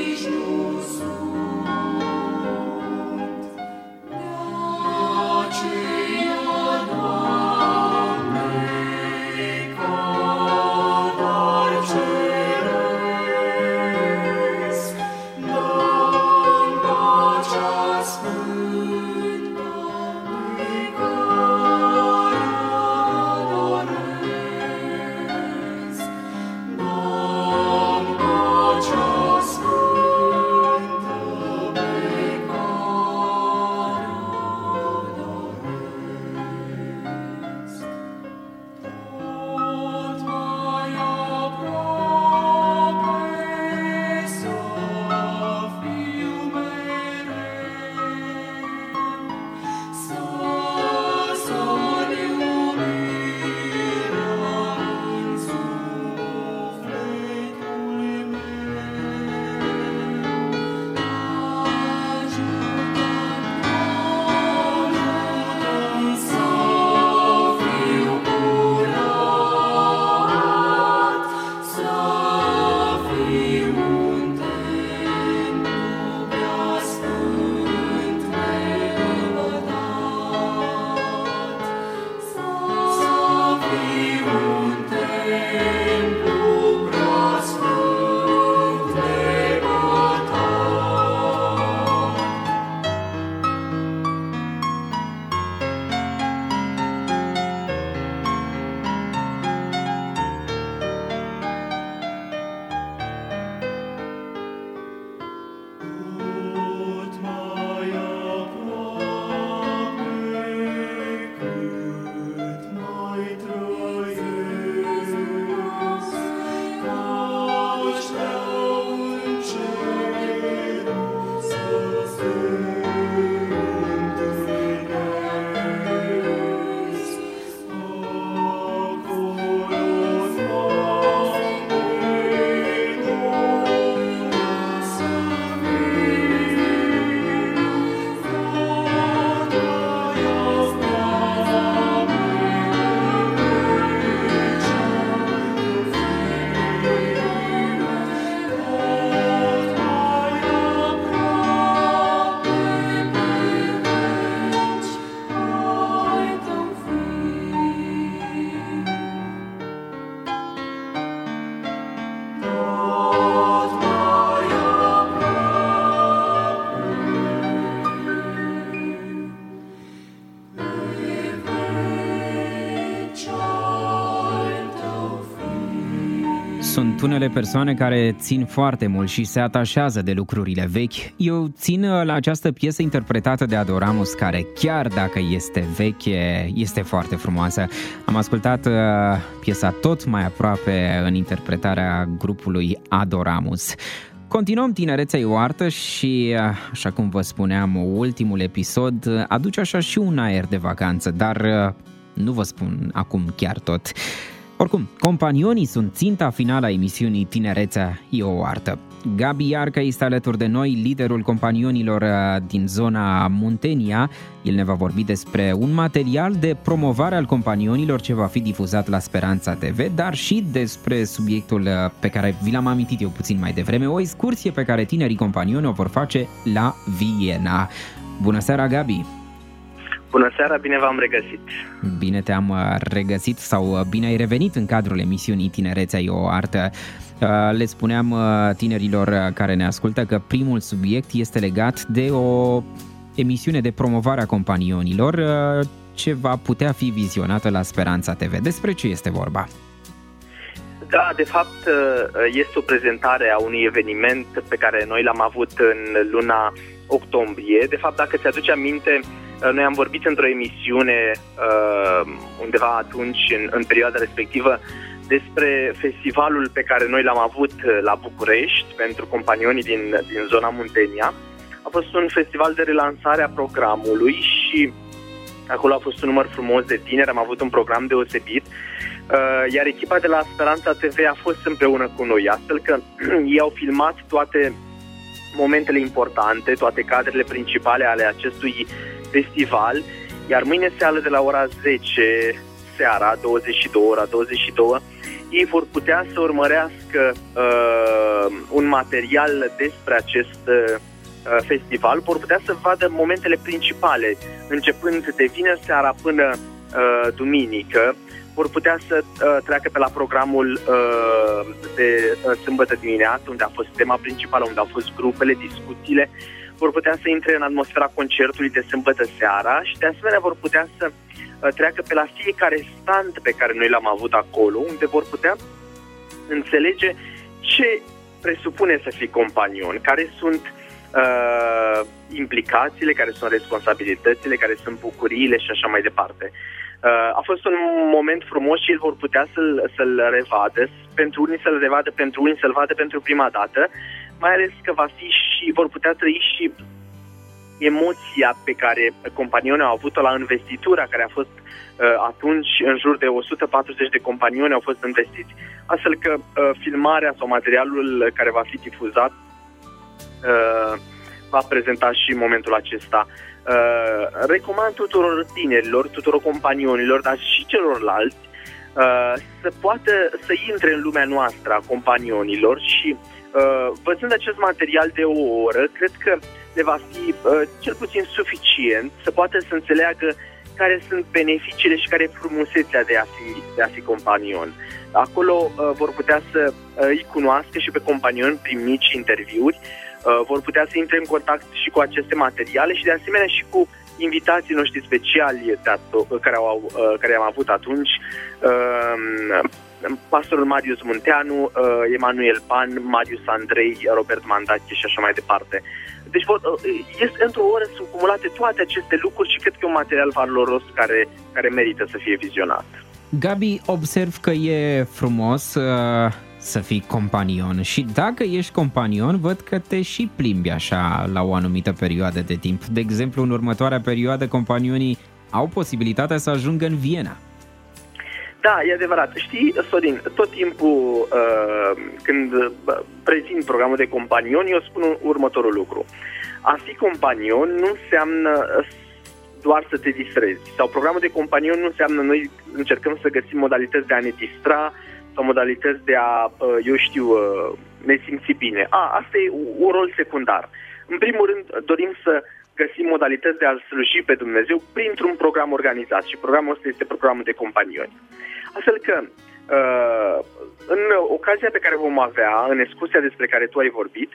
Sunt unele persoane care țin foarte mult și se atașează de lucrurile vechi. Eu țin la această piesă interpretată de Adoramus, care chiar dacă este veche, este foarte frumoasă. Am ascultat uh, piesa tot mai aproape în interpretarea grupului Adoramus. Continuăm Tinerețea e o artă și, așa cum vă spuneam, ultimul episod aduce așa și un aer de vacanță, dar nu vă spun acum chiar tot. Oricum, companionii sunt ținta finală a emisiunii Tinerețea e o artă. Gabi Iarca este alături de noi, liderul companionilor din zona Muntenia. El ne va vorbi despre un material de promovare al companionilor ce va fi difuzat la Speranța T V, dar și despre subiectul pe care vi l-am amintit eu puțin mai devreme, o excursie pe care tinerii companioni o vor face la Viena. Bună seara, Gabi! Bună seara, bine v-am regăsit! Bine te-am regăsit sau bine ai revenit în cadrul emisiunii Tinerețea e o artă. Le spuneam tinerilor care ne ascultă că primul subiect este legat de o emisiune de promovare a companionilor ce va putea fi vizionată la Speranța T V. Despre ce este vorba? Da, de fapt este o prezentare a unui eveniment pe care noi l-am avut în luna octombrie. De fapt, dacă ți-aduce aminte, noi am vorbit într-o emisiune undeva atunci, în, în perioada respectivă, despre festivalul pe care noi l-am avut la București pentru companionii din, din zona Muntenia. A fost un festival de relansare a programului și acolo a fost un număr frumos de tineri, am avut un program deosebit, iar echipa de la Speranța T V a fost împreună cu noi, astfel că ei au filmat toate momentele importante, toate cadrele principale ale acestui festival, iar mâine seară de la ora zece seara, douăzeci și două, ora douăzeci și două, ei vor putea să urmărească uh, un material despre acest uh, festival, vor putea să vadă momentele principale, începând de vineri seara până uh, duminică, vor putea să uh, treacă pe la programul uh, de uh, sâmbătă dimineață, unde a fost tema principală, unde au fost grupele, discuțiile, vor putea să intre în atmosfera concertului de sâmbătă seara și de asemenea vor putea să treacă pe la fiecare stand pe care noi l-am avut acolo, unde vor putea înțelege ce presupune să fii companion, care sunt uh, implicațiile, care sunt responsabilitățile, care sunt bucuriile și așa mai departe. Uh, a fost un moment frumos și ei vor putea să-l, să-l revadă, pentru unii să-l revadă, pentru unii să-l vadă pentru prima dată, mai ales că va fi și vor putea trăi și emoția pe care companionii au avut-o la investitura, care a fost uh, atunci în jur de o sută patruzeci de companioni au fost investiți, astfel că uh, filmarea sau materialul care va fi difuzat uh, va prezenta și momentul acesta. Uh, recomand tuturor tinerilor, tuturor companionilor, dar și celorlalți uh, să poată să intre în lumea noastră a companionilor și uh, văzând acest material de o oră, cred că le va fi uh, cel puțin suficient să poată să înțeleagă care sunt beneficiile și care e frumusețea de a fi, de a fi companion. Acolo uh, vor putea să uh, îi cunoască și pe companion prin mici interviuri, uh, vor putea să intre în contact și cu aceste materiale și de asemenea și cu invitații noștri speciali care, au, uh, care am avut atunci, uh, pastorul Marius Munteanu, uh, Emanuel Pan, Marius Andrei, Robert Mandache și așa mai departe. Deci este, într-o oră sunt cumulate toate aceste lucruri și cred că e un material valoros care, care merită să fie vizionat. Gabi, observ că e frumos uh, să fii companion și dacă ești companion, văd că te și plimbi așa la o anumită perioadă de timp. De exemplu, în următoarea perioadă, companionii au posibilitatea să ajungă în Viena. Da, e adevărat. Știi, Sorin, tot timpul uh, când prezint programul de companion, eu spun următorul lucru. A fi companion nu înseamnă doar să te distrezi. Sau programul de companion nu înseamnă noi încercăm să găsim modalități de a ne distra sau modalități de a, eu știu, ne simți bine. A, asta e un rol secundar. În primul rând, dorim să găsim modalități de a-L sluji pe Dumnezeu printr-un program organizat și programul ăsta este programul de companioni. Astfel că, în ocazia pe care vom avea, în excursia despre care tu ai vorbit,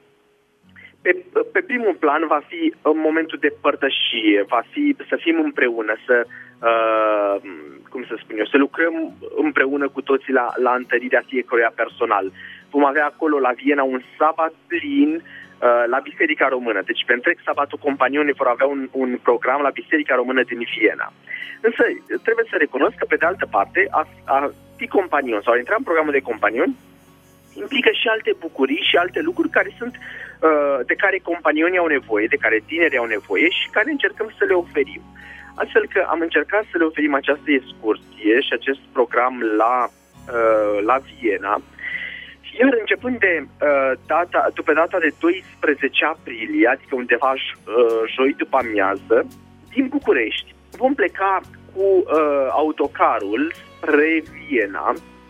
pe, pe primul plan va fi momentul de părtășie, va fi să fim împreună, să uh, cum să spun eu, să lucrăm împreună cu toții la, la întărirea fiecăruia personal. Vom avea acolo la Viena un sabat plin uh, la Biserica Română. Deci pe întreg sabatul companionii vor avea un, un program la Biserica Română din Viena. Însă trebuie să recunosc că pe de altă parte a, a fi companion sau a intra în programul de companion implică și alte bucurii și alte lucruri care sunt, uh, de care companionii au nevoie, de care tinerii au nevoie și care încercăm să le oferim. Astfel că am încercat să le oferim această excursie și acest program la, uh, la Viena. Iar începând de uh, data, după data de doisprezece aprilie, adică undeva uh, joi după amiază, din București, vom pleca cu uh, autocarul spre Viena.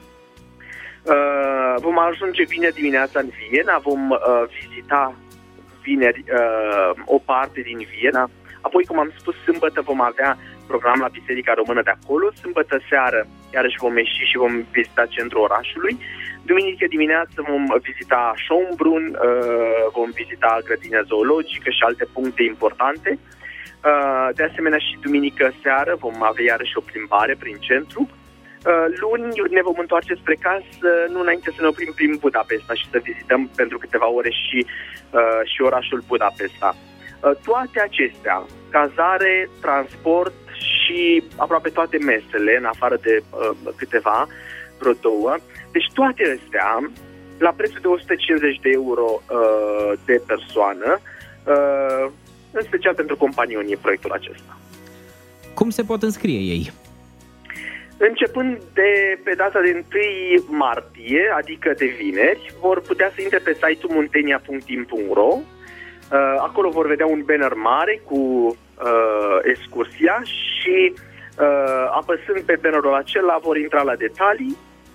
Uh, vom ajunge vineri dimineața în Viena, vom uh, vizita vineri uh, o parte din Viena. Apoi, cum am spus, sâmbătă vom avea program la Biserica Română de acolo. Sâmbătă seară, iarăși vom ieși și vom vizita centrul orașului. Duminică dimineață vom vizita Schönbrunn, uh, vom vizita grădina zoologică și alte puncte importante. Uh, de asemenea, și duminică seară vom avea iarăși o plimbare prin centru. Uh, luni ne vom întoarce spre casă, nu înainte să ne oprim prin Budapesta și să vizităm pentru câteva ore și, uh, și orașul Budapesta. Uh, toate acestea, cazare, transport și aproape toate mesele, în afară de uh, câteva, vreo două, deci toate astea, la prețul de o sută cincizeci de euro uh, de persoană, uh, în special pentru companionii proiectul acesta. Cum se pot înscrie ei? Începând de pe data de întâi martie, adică de vineri, vor putea să intre pe site-ul muntenia punct in punct ro. Uh, acolo vor vedea un banner mare cu uh, excursia și uh, apăsând pe bannerul acela vor intra la detalii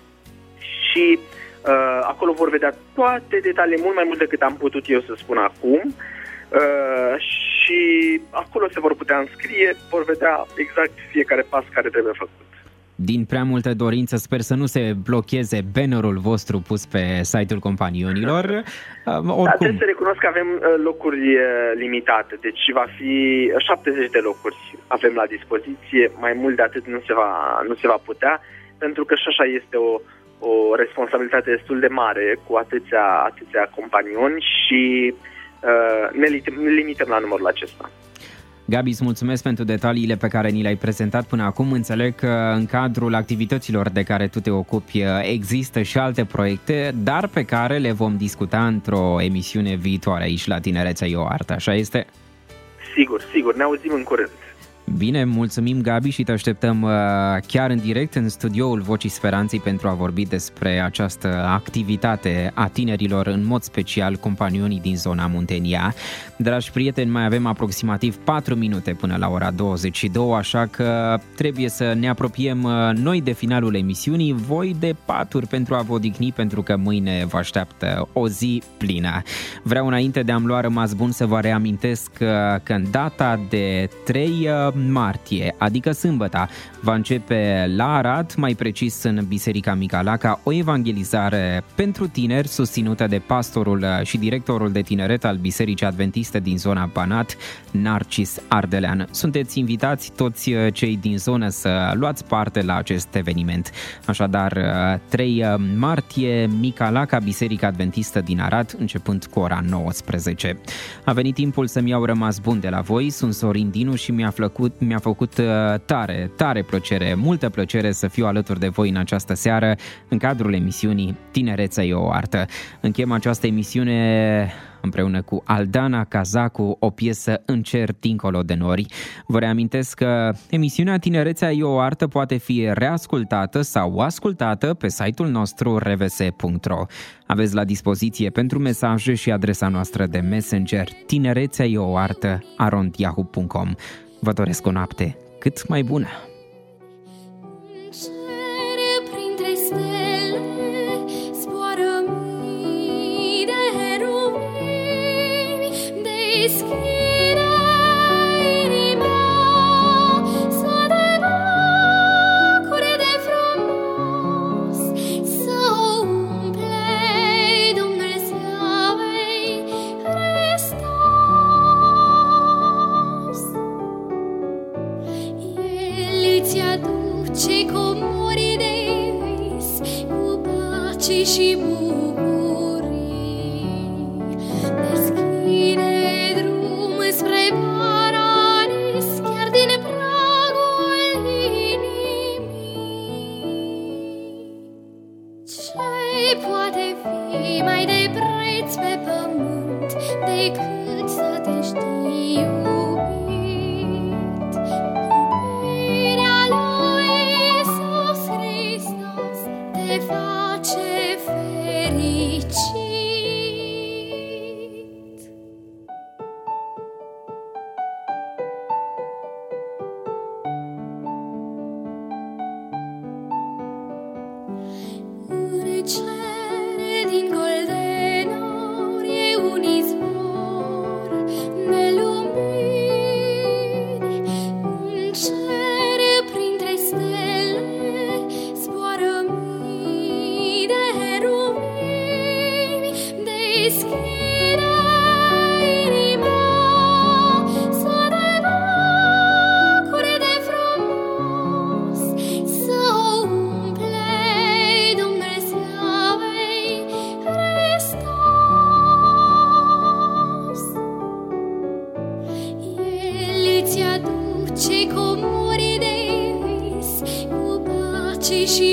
și uh, acolo vor vedea toate detaliile, mult mai mult decât am putut eu să spun acum. Uh, și acolo se vor putea înscrie, vor vedea exact fiecare pas care trebuie făcut. Din prea multă dorință, sper să nu se blocheze bannerul vostru pus pe site-ul companionilor. Oricum... Da, trebuie să recunosc că avem locuri limitate, deci va fi șaptezeci de locuri avem la dispoziție, mai mult de atât nu se va, nu se va putea, pentru că și așa este o, o responsabilitate destul de mare cu atâția, atâția companioni și uh, ne, lim- ne limităm la numărul acesta. Gabi, îți mulțumesc pentru detaliile pe care ni le-ai prezentat până acum. Înțeleg că în cadrul activităților de care tu te ocupi există și alte proiecte, dar pe care le vom discuta într-o emisiune viitoare aici la Tinerețea e o artă, așa este? Sigur, sigur, ne auzim în curând. Bine, mulțumim Gabi și te așteptăm chiar în direct în studioul Vocii Speranței pentru a vorbi despre această activitate a tinerilor, în mod special companionii din zona Muntenia. Dragi prieteni, mai avem aproximativ patru minute până la ora douăzeci și două, așa că trebuie să ne apropiem noi de finalul emisiunii, voi de paturi pentru a vă odihni, pentru că mâine vă așteaptă o zi plină. Vreau, înainte de a-mi lua rămas bun, să vă reamintesc că, că în data de trei martie, adică sâmbătă, va începe la Arad, mai precis în Biserica Micalaca, o evangelizare pentru tineri susținută de pastorul și directorul de tineret al Bisericii Adventiste din zona Banat, Narcis Ardelean. Sunteți invitați toți cei din zonă să luați parte la acest eveniment. Așadar, trei martie, Micalaca, Biserica Adventistă din Arad, începând cu ora nouăsprezece. A venit timpul să-mi iau rămas bun de la voi, sunt Sorin Dinu și mi-a făcut Mi-a făcut tare, tare plăcere, multă plăcere să fiu alături de voi în această seară, în cadrul emisiunii Tinerețea e o artă. Închem această emisiune împreună cu Aldana Cazacu, o piesă În cer dincolo de nori. Vă reamintesc că emisiunea Tinerețea e o artă poate fi reascultată sau ascultată pe site-ul nostru r v s punct r o. Aveți la dispoziție pentru mesaje și adresa noastră de Messenger tinerețea e o artă arond yahoo punct com. Vă doresc o noapte cât mai bună! El pace și bucurii. Deschide drum spre paradis, chiar din pragul inimii. Ce poate fi mai de preț pe pământ decât să te știi iubit? Iubirea lui Iisus Hristos te face fericit. În cele din golden aur e un izvor de lumini. În cer printre stele zboară mii de heruvimi. Deschide inima să te bucuri de frumos, să o umple Domnul slavei Hristos. El îți aduce comori de vis cu pace și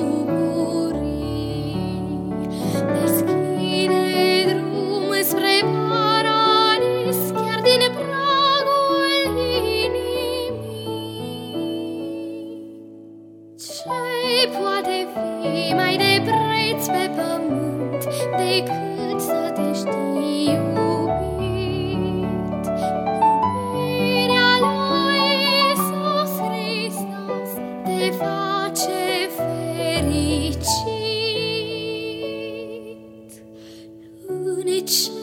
bucurii. Deschide drum spre paradis, chiar din pragul inimii. Ce poate fi mai de preț pe pământ decât să te știi iubit? Iubirea lui Iisus Hristos te face fericit. În